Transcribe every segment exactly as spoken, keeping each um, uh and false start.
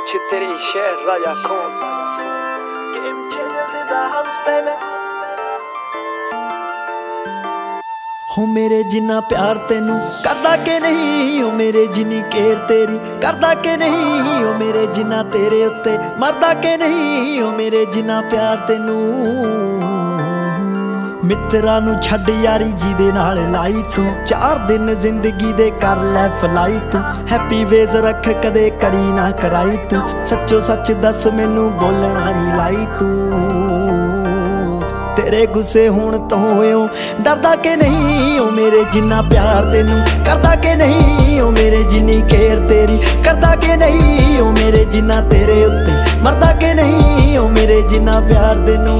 तेरी शहर राजा कौन game changer in the house baby हो मेरे जिन्ना प्यार तेनू करदा के नहीं हो मेरे जिन्नी केयर तेरी करदा के नहीं हो मेरे जिन्ना तेरे उत्ते मरदा के नहीं हो मेरे जिन्ना प्यार तेनू मित्रा नू छड्ड यारी जिहदे नाल लाई तू चार दिन जिंदगी दे कर लै फलाई तू हैप्पी वेज रख कदे करी ना कराई तू सच्चो सच दस मैनू बोलना नहीं लाई तू तेरे गुस्से होण तो होयो डरदा के नहीं ओ मेरे जिन्ना प्यार तेनू करदा के नहीं ओ मेरे जिन्नी केयर तेरी करदा के नहीं ओ मेरे जिन्ना तेरे उत्ते मरदा के नहीं ओ मेरे जिन्ना प्यार तेनू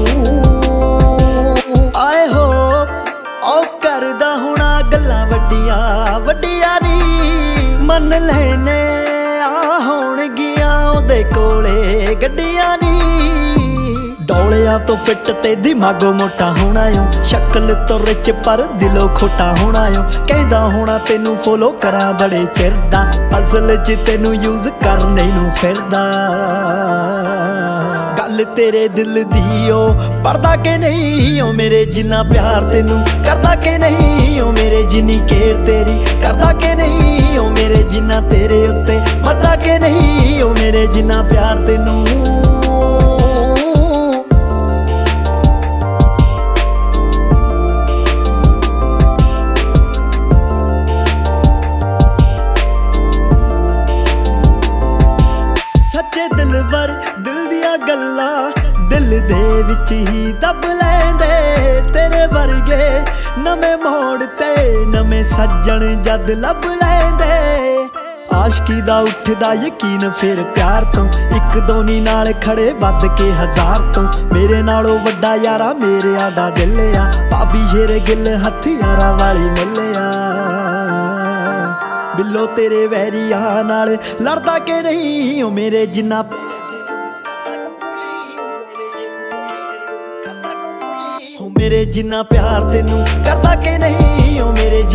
आए हो ओ करदा होना गल्लां वड्डियां वड्डियां नी मन लेने आ होणगियां ओदे कोले गड्डियां नी डोलियां तो फिट ते दिमागो मोटा होना यो शक्ल तो रिच पर दिलों खोटा होना यो कहदा होना तेनू फॉलो करा बड़े चिर दा असल च तेनू यूज करने नू फिरदा गल तेरे दिल दी ओ पढ़दा के नहीं ओ मेरे जिन्ना प्यार तेनू करदा के नहीं ओ मेरे जिन्नी केयर तेरी करदा के नहीं ओ मेरे जिन्ना तेरे उत्ते मरदा के नहीं ओ मेरे जिन्ना प्यार तेनू सच्चे दिलवर दिल दिया गल्ला दिल दे विच ही दब लैंदे तेरे वर्गे नवे मोड़ ते नवे सज्जन जद लब लैंदे आशकी दा उठदा यकीन फिर प्यार तो एक दोनी नाल खड़े वध के हजार तो मेरे नालों वड्डा यारा मेरे आदा दिल आ भाभी शेर गिल हथियारा वाली मिलिया बिल्लो तेरे वैरिया नाल लड़दा के नहीं ओ मेरे जिन्ना हो मेरे जिन्ना प्यार तेनू करदा के नहीं ओ मेरे